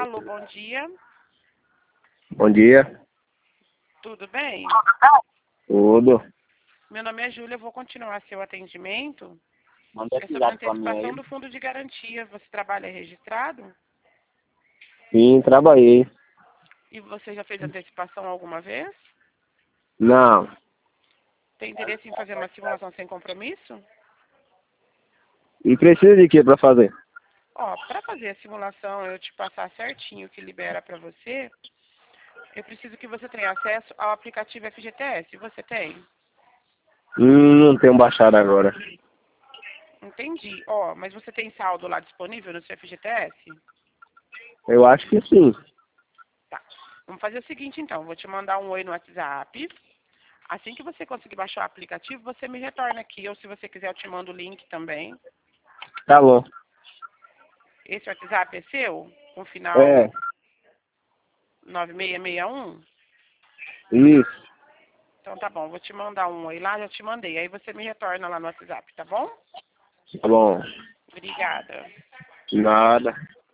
Alô, bom dia. Bom dia. Tudo bem? Tudo. Meu nome é Júlia, eu vou continuar seu atendimento. Manda É esse sobre a zap pra mim antecipação aí. do fundo de garantia. Você trabalha registrado? Sim, trabalhei. E você já fez antecipação alguma vez? Não. Tem interesse em fazer uma simulação sem compromisso? E precisa de quê pra fazer? Ó, para fazer a simulação, eu te passar certinho o que libera para você, eu preciso que você tenha acesso ao aplicativo FGTS. Você tem? Não tenho baixado agora. Entendi. Ó, mas você tem saldo lá disponível no seu FGTS? Eu acho que sim. Tá. Vamos fazer o seguinte, então. Vou te mandar um oi no WhatsApp. Assim que você conseguir baixar o aplicativo, você me retorna aqui. Ou se você quiser, eu te mando o link também. Tá bom. Esse WhatsApp é seu? Com É. final 9661? Isso. Então tá bom. Vou te mandar um oi lá. Já te mandei. Aí você me retorna lá no WhatsApp, tá bom? Tá bom. Obrigada. Nada.